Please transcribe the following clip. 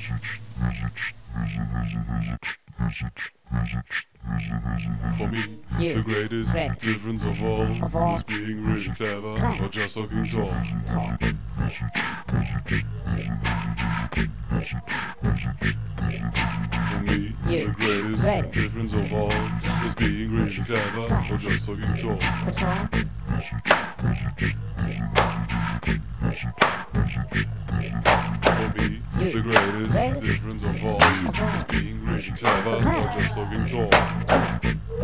For me, the greatest difference of all is being really clever or just looking tall. For me, the greatest difference of all is being really clever or just looking tall. So tall. For me, the greatest difference of all is being really clever or just looking tall.